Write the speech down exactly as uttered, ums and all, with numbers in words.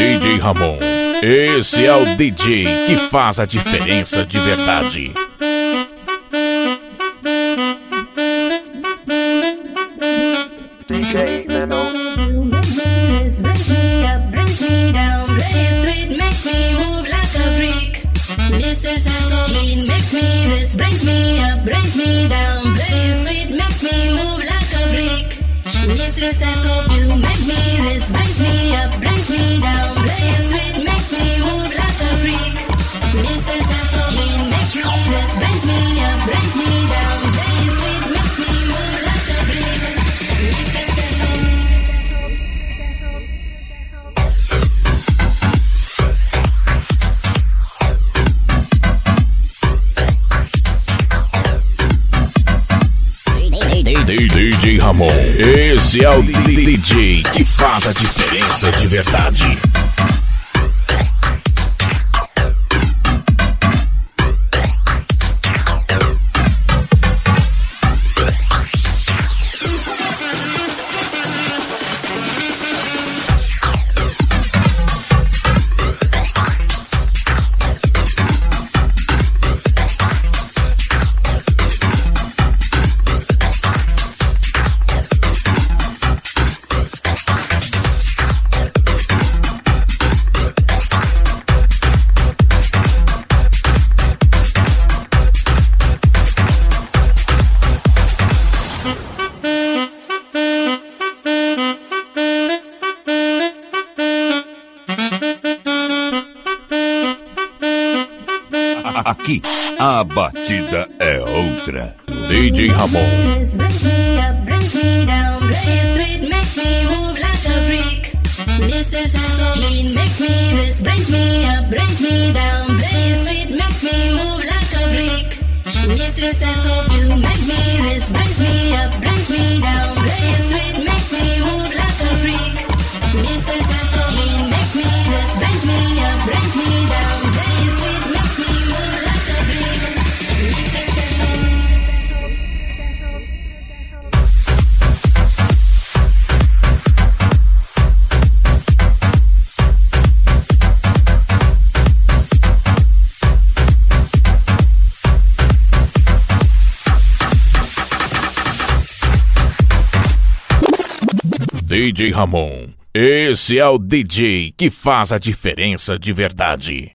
D J Ramon, esse é o D J que faz a diferença de verdade. D J Leno. Mister Sasso Beat makes me this, brings me up, brings me down. Play sweet, makes me move like a freak. Mister Sasso, you make me this, brings me up, brings me down. Play sweet, makes me move like a freak. Mister Sasso Beat makes me this, brings me up, brings me down. Play sweet, makes me move like a freak. Mister Sasso. D J Ramon, esse é o D J que faz a diferença de verdade. Aqui, a batida é outra. D J Ramon. Mister Sasso Beat makes me this, brings me up, brings me down. Play sweet, makes me move like a freak. Mister Sasso, you make me this, brings me up, brings me down. Play sweet, makes me move like a freak. Mister Sasso Beat makes me this, brings me up, brings me down. Play sweet, makes me move like a freak. Mister Sasso. D J Ramon, esse é o D J que faz a diferença de verdade.